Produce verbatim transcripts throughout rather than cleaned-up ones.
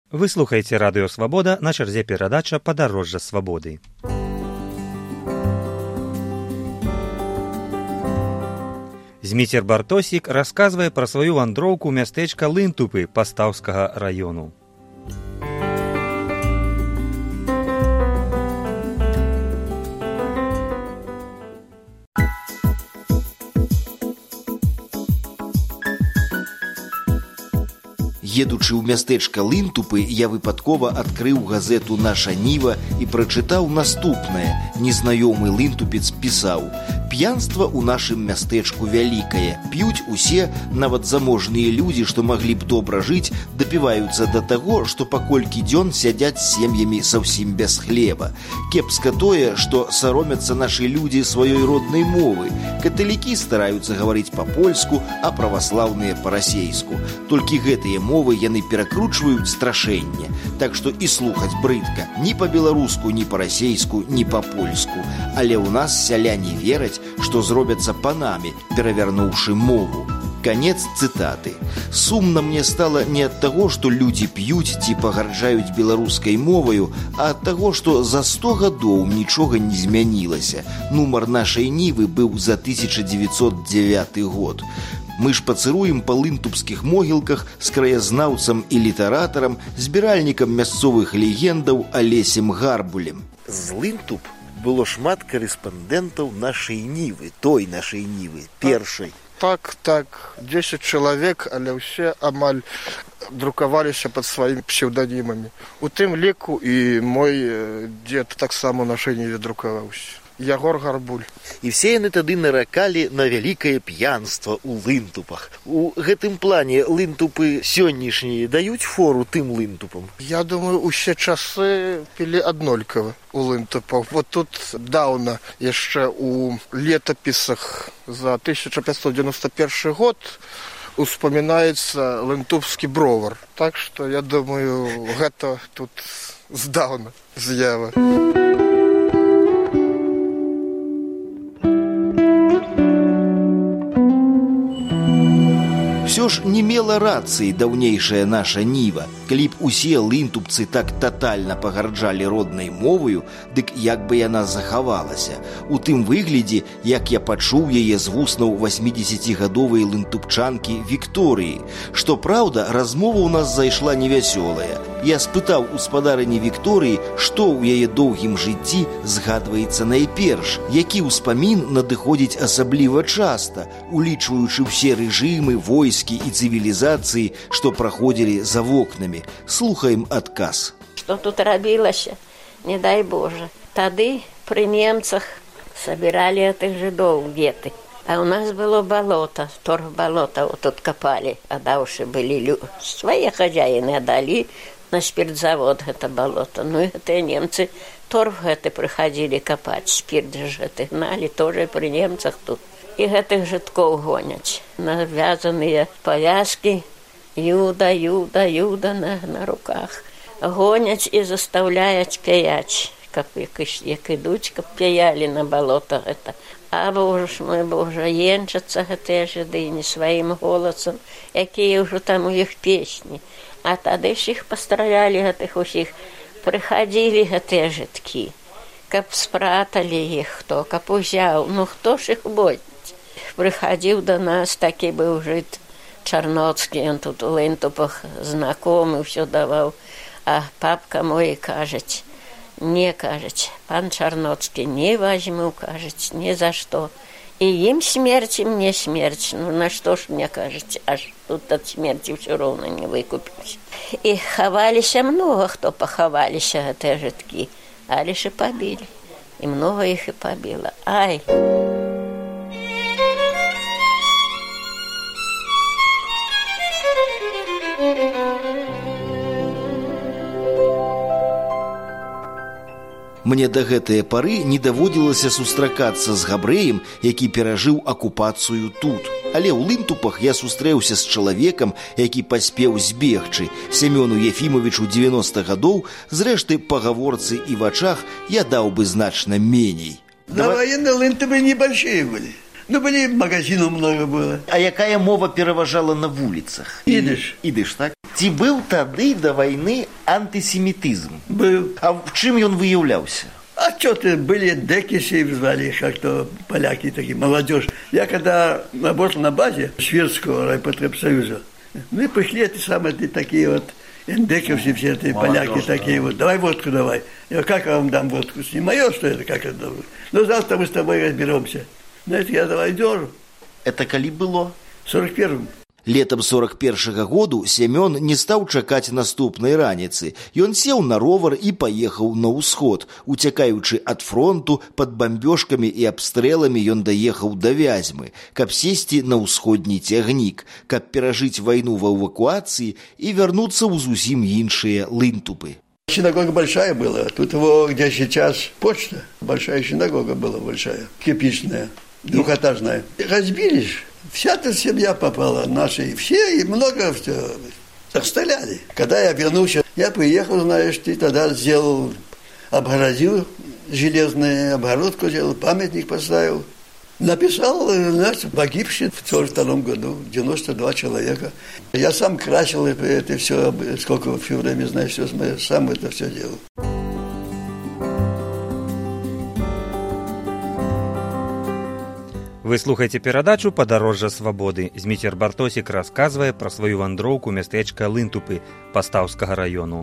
Вы слухаете Радио Свобода, на чарзе перадача «Падарожжа свабоды». Зміцер Бартосік расказвае пра сваю вандроўку мястэчка Лынтупы Пастаўскага раёну. Едучы ў мястэчка Лынтупы, я выпадкова адкрыў газету «Наша Ніва» і прачытаў наступнае. Незнаёмы лынтупец пісаў: «П'янства ў нашым мястэчку вялікае. П'юць усе, нават заможныя людзі, што маглі б добра жыць, дапіваюцца да таго, што паколькі дзён сядзяць з сем'ямі заўсім без хлеба. Кепска тое, што саромяцца нашы людзі сваёй роднай мовы. Каталікі стараюцца гаварыць па-польску, а праваслаўныя па-расейску. Толькі гэтыя мовы яны перакручваюць страшэнне. Так што і слухаць брыдка ні па-беларуску, ні па-расейску, ні па-польску. Але ў нас сяляне вераць, што зробяцца панамі, перавярнуўшы мову». Канец цытаты. Сумна мне стала не ад таго, што людзі п'юць ці пагарджаюць беларускай моваю, а ад таго, што за сто гадоў нічога не змянілася. Нумар нашай Нівы быў за тысяча дзевяцьсот дзевяты год. Мы ж пацыруем па лынтупскіх могілках з краязнаўцам і літаратарам, збіральнікам мясцовых легендаў Алесем Гарбулем. З Лынтуп было шмат карэспандэнтаў нашай Нівы, той нашай Нівы, першай. Так, так, дзесяць чалавек, але ўсе амаль друкаваліся пад сваімі псеўданімамі. У тым ліку і мой дзед таксама ў нашай Ніве друкаваўся. Ягор Гарбуль. І все яны тады наракалі на вялікае п'янства ў Лынтупах. У гэтым плане Лынтупы сённяшнія даюць фору тым Лынтупам? Я думаю, усе часы пілі аднолькава у Лынтупах. Вот тут даўна яшчэ у летапісах за тысяча пятьсот девяносто первый год успамінаецца лынтупскі бровар. Так што, я думаю, гэта тут здаўна з'ява. Всё ж не мела рацыі даўнейшая наша Ніва. Калі б усе лынтупцы так татальна пагарджалі роднай моваю, дык як бы яна захавалася. У тым выглядзе, як я пачуў яе з вуснаў васьмідзесяцігадовай лынтупчанкі Вікторыі. Што праўда, размова ў нас зайшла невясёлая. Я спытаў у спадарыні Вікторыі, што ў яе доўгім жыцці згадваецца найперш, які ўспамін надыходзіць асабліва часта, улічваючы ўсе рэжымы, войскі і цывілізацыі, што праходзілі за вокнамі. Слухаем адказ. Што тут рабілася, не дай Боже. Тады пры немцах сабіралі гэтых жыдоў геты. А ў нас было балота, торф балота вот тут капалі, адаўшы былі лю... свае хазяіны аддалі на спіртзавод гэта балота. Ну і гэтыя немцы торф гэты прыхадзілі капаць, спірт ж гэты гналі, тоже пры немцах тут. І гэтых жыткоў гоняць. Навязаныя павязкі, юда, юда, юда на, на руках. Гоняць і застаўляюць пяяць, каб як, як ідуць, каб пяялі на балота гэта. А Боже ж мой Боже, енчацца гэтыя жыды не сваім голасам, якія ўжо там у іх песні. А тады ж іх пастралялі гэтых усіх. Прыхадзілі гэтыя жыткі, каб спраталі іх хто, каб узяў. Ну хто ж іх бодзіць? Прыхадзіў да нас, такі быў жыт Чарноцкі, ён тут у Лынтупах знакомы, ўсё даваў. А папка мой кажаць, не кажаць, пан Чарноцкі, не возьму, кажаць, ні за што. І ім смерць, і мне смерць. Ну на што ж мне кажаць, аж тут ад смерці ўсё роўна не выкупіць. І хаваліся многа, хто пахаваліся гэтыя жыткі, але ж і пабілі. І многа іх і пабіла. Ай! Мне да гэтае пары не даводзілася сустракацца з габрэем, які перажыў акупацыю тут. Але ў Лынтупах я сустрэўся з чалавекам, які паспеў збегчы. Семёну Ефімовічу девяносто гадоў, зрэшты, па гаворцы і вачах я даў бы значна меней. На войны Лынтупы небольшие были. Ну, были магазинов много было. А якая мова пераважала на вуліцах? Ідыш. Ідыш, так? Ці быў тады да вайны антысемітызм? Был. А в чым ён выяўляўся? А что-то были декиши, звали, как-то поляки такие, молодежь. Я когда работал на базе Шведского райпотребсоюза, мы пришли, эти самые такие вот эндековцы, все эти поляки такие вот, давай водку давай. Я как я вам дам водку? Не мое, что это, как это? Ну, завтра мы с тобой разберемся. Знаете, я давай держу. Это калі было? В сорок первом. Летам сорок першага году Семён не стаў чакаць наступнай раніцы. Ён сеў на ровар і паехаў на ўсход. Уцякаючы ад фронту, пад бамбёжкамі і абстрэламі ён даехаў да Вязьмы, каб сесці на ўсходні цягнік, каб перажыць вайну ва эвакуацыі і вярнуцца ў зусім іншыя лынтупы. Синагога большая была. Тут его, где сейчас почта, большая синагога была большая, кирпичная, двухэтажная. Разбились. Вся эта семья попала, наши все, и много все. Расстреляли. Когда я вернулся, я приехал, знаешь, ты тогда сделал, обгородил железную обгородку, сделал, памятник поставил. Написал, знаешь, погибшие в сорок втором году, девяносто два человека. Я сам красил это все, сколько все время, знаешь, все, сам это все делал. Вы слухаеце перадачу «Падарожжа свабоды». Зміцер Бартосік расказвае пра сваю вандроўку мястэчка Лынтупы Пастаўскага раёну.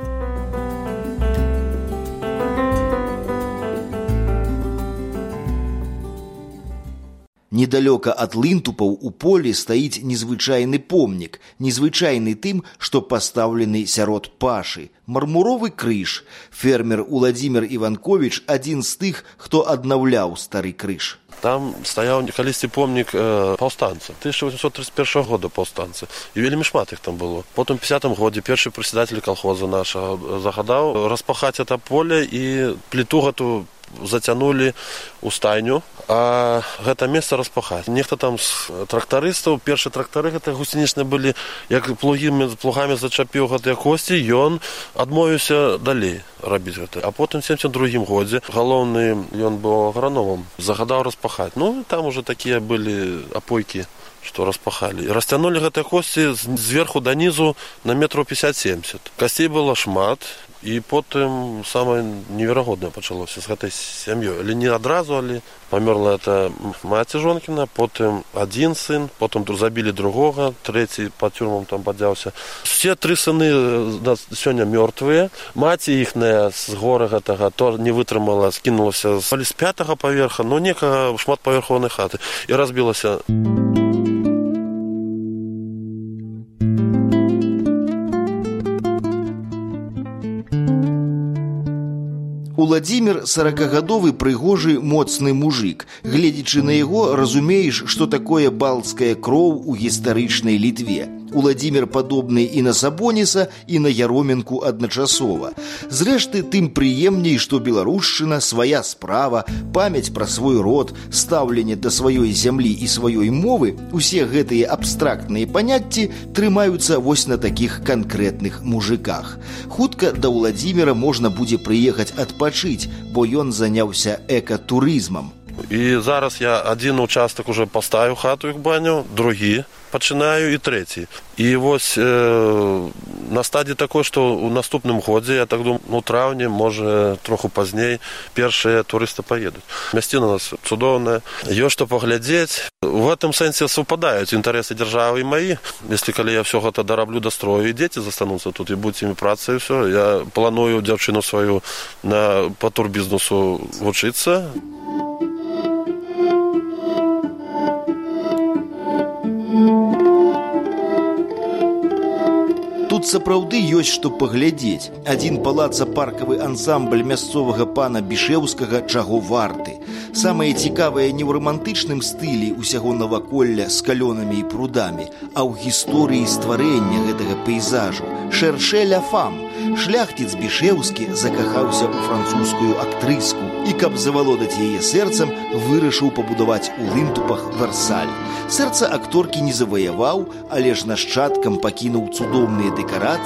Недалёка ад лынтупаў у полі стаіць незвычайны помнік, незвычайны тым, што пастаўлены сярод пашы. Мармуровы крыж. Фермер Уладзімір Іванковіч адзін з тых, хто аднаўляў стары крыж. Там стаяў калісьці помнік э, паўстанца. тысяча восемьсот тридцать первого года паўстанцы. І вельмі шмат іх там было. Потым у пятидесятом годзе першы прадседатель колхоза нашага загадаў распахаць это поле і пліту гэту зацянулі ў стайню, а гэта месца распахаць. Нехта там з трактарыстаў, першыя трактары гэта гусенічныя былі, як плугамі, плугамі зачапіў гэтыя косці, ён адмовіўся далей рабіць гэта. А потым у семьдесят другім годзе галоўны, ён быў аграномам, загадаў распахаць. Ну, там уже такія былі апойкі, што распахалі. І расцянулі гэтыя косці зверху да нізу на метраў пятьдесят-семьдесят. Касцей было шмат, і потым самае неверагоднае пачалося з гэтай сям'ёй. Але не адразу, але памерла это маці жонкіна, потым адзін сын, потым забілі другога, трэці па тюрмам там падзяўся. Все тры сыны сёння мёртвыя. Маці іхная з гора гэтага то не вытрымала, скінулася з пятага паверха, но некага шматпаверховай хаты і разбілася. Уладзімір саракагадовы прыгожы моцны мужик. Гледзячы на яго, разумееш, што такое балцкая кроў у гістарычнай Літве. Уладзімір падобны і на Сабоніса, і на Яроменку адначасова. Зрэшты, тым прыемней, што беларушчына, свая справа, памяць пра свой род, стаўленне да сваёй зямлі і сваёй мовы, усе гэтыя абстрактныя паняцці трымаюцца вось на такіх канкрэтных мужиках. Хутка да Уладзіміра можна будзе прыехаць адпачыць, бо ён заняўся экатурызмам. І зараз я адзін участак уже паставіў хату іх баню, другі пачынаю і трэці. І вось э, на стадii такой, што ў наступным годзе, я так думаю, ну траўні, можа троху пазней, першыя турысты паедуць. Мясціна у нас цудоўная, ёсць што паглядзець. В гэтым сэнсе супадаюць інтарэсы дзяржавы і маі. Если калі я все гэта дараблю, дастрою, і дзеці застануцца тут, і будуць імі праца, і ўсё. Я планую дзяўчыну сваю на па турбізнесу вучыцца. Тут сапраўды ёсць што паглядзець. Адзін палаца-паркавы ансамбль мясцовага пана Бішэўскага чаго варты. Самае цікавае не ў рамантычным стылі ўсяго наваколля з калёнамі і прудамі, а ў гісторыі стварэння гэтага пейзажу. Шэршэ ля фам. Шляхціц Бішэўскі закахаўся ў французскую актрыску і, каб завалодаць яе сэрцам, вырашыў пабудаваць у Лынтупах Версаль. Сэрца акторкі не заваяваў, але ж нашчадкам пакінуў цудоўныя дэкарацыі,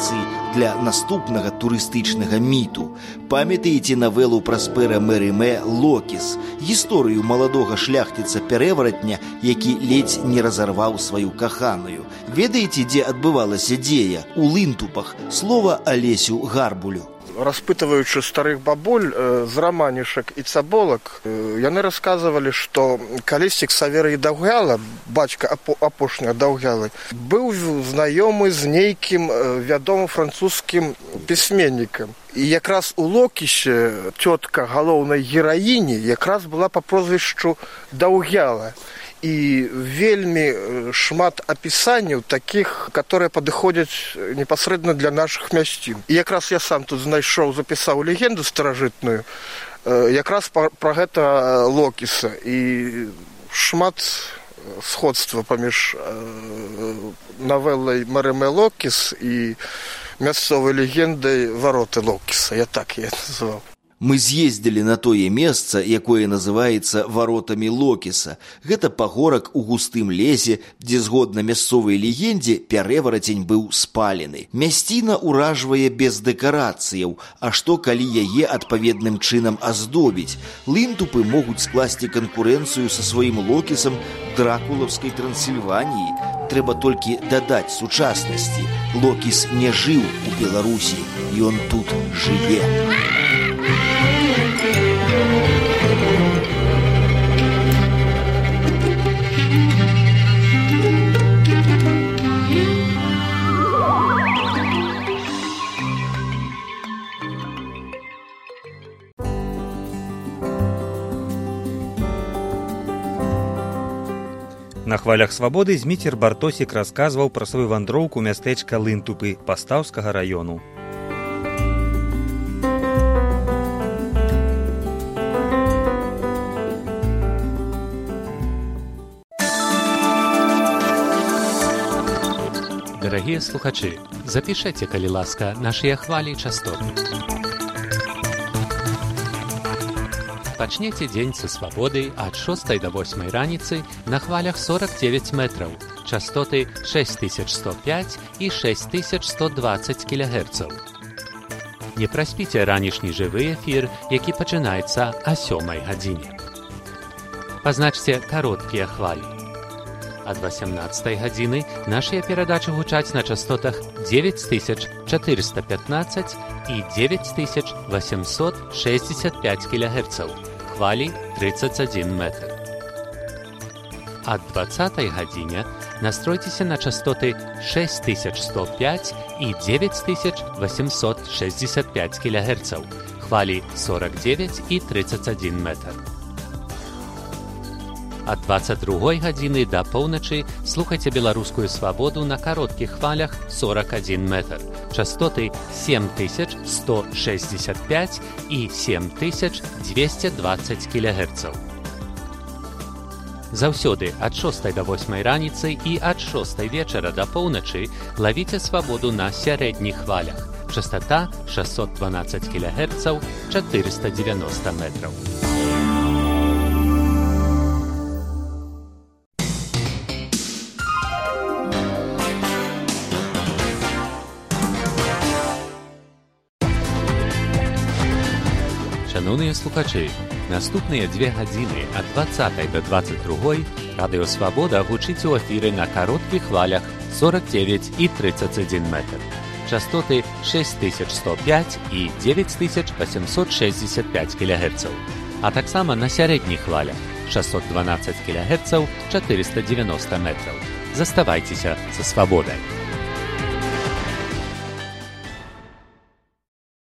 для наступнага турыстычнага міту. Памятаеце навелу Праспера Мериме «Локіс», гісторыю маладога шляхціца-переваратня, які ледзь не разарваў сваю каханую. Ведаеце, дзе адбывалася дзея? У Лынтупах. Слова Алесю Гарбулю. Распытываючы старых бабуль э, з раманішак і цаболак, э, яны расказвалі, што калісьці Ксаверый Даўгяла, бацька апо, апошняга Даўгялы, быў знаёмы з нейкім э, вядомым французскім пісьменнікам. І якраз у Локісе цётка галоўнай гераіні якраз была па прозвішчу Даўгяла. І вельмі шмат апісанняў такіх, которые падыходзяць непасрэдна для нашых мясцін. І якраз я сам тут знайшоў, запісаў легенду старажытную, якраз пра гэта Локіса. І шмат сходства паміж навелай Мериме «Локіс» і мясцовай легендай «Вароты Локіса». Я так яе называў. Мы з'ездзілі на тое месца, якое называецца варотамі Локіса. Гэта пагорак у густым лесе, дзе, згодна мясцовай легендзе, пярэварацень быў спалены. Мясціна ўражвае без дэкарацыяў, а што калі яе адпаведным чынам аздобіць? Лынтупы могуць скласці канкурэнцыю са сваім Локісам дракулаўскай Трансільваніі. Трэба толькі дадаць сучаснасці. Локіс не жыў у Беларусі, ён тут жыве. На хвалях свабоды Зміцер Бартосік расказваў пра сваю вандроўку мястэчка Лынтупы Пастаўскага раёну. Дарагія слухачы, запішэце, калі ласка, нашыя хвалі і частоты. Пачнеце дзень са свабоды ад шостай да восьмай раніцы на хвалях сорок девять метраў, частоты шесть тысяч сто пять і шесть тысяч сто двадцать кілогерцаў. Не праспіце ранішні жывы эфір, які пачынаецца о сёмай гадзіне. Пазначце кароткія хвалі. Ад восемнадцатай гадзіны нашыя перадачы гучаць на частотах девять тысяч четыреста пятнадцать і девять тысяч восемьсот шестьдесят пять кілогерцаў, хвалі тридцать один метр. Ад двадцатай гадзіне настройцеся на частоты шесть тысяч сто пять і девять тысяч восемьсот шестьдесят пять кілогерцаў, хвалі сорок девять і тридцать один метр. Ад двадцать другой гадзіны да поўначы слухайце беларускую свабоду на кароткіх хвалях сорок один метр, частоты семь тысяч сто шестьдесят пять і семь тысяч двести двадцать кілогерцаў. Заўсёды ад шостай да восьмай раніцы і ад шостай вечара да поўначы лавіце свабоду на сярэдніх хвалях, частота шестьсот двенадцать кілогерцаў, четыреста девяносто метраў. Шановныя слухачы, наступныя дзве гадзіны ад двадцатай да двадцать другой радыё «Свабода» гучыць у эфіры на кароткіх хвалях сорок девять і тридцать один метр, частоты шесть тысяч сто пять і девять тысяч восемьсот шестьдесят пять кілогерцаў, а таксама на сярэдніх хвалях шестьсот двенадцать кілогерцаў, четыреста девяносто метраў. Заставайцеся са свабодай.